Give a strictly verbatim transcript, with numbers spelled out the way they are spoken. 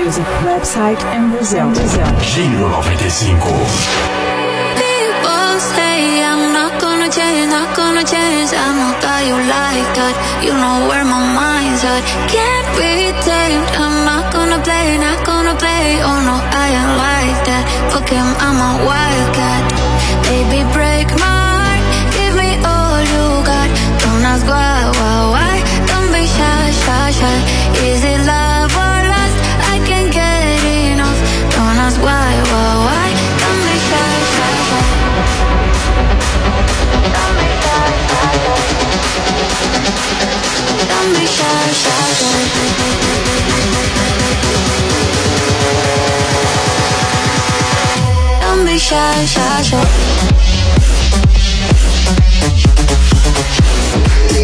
Music website em Brazil. Brazil. Giro noventa e cinco. People say I'm not gonna change, not gonna change. I know that you like that. You know where my mind's at. Can't be tamed. I'm not gonna play, not gonna play. Oh no, I ain't like that. Fuck him, I'm a wildcat. Baby, break my heart. Give me all you got. Don't ask why, why, why. Don't be shy, shy, shy. Is it love or lust? I can't get enough. Don't ask why, why, why. Don't be shy, shy, shy. Don't be shy, shy, shy. Don't be shy, shy, shy. Don't be shy, shy, shy.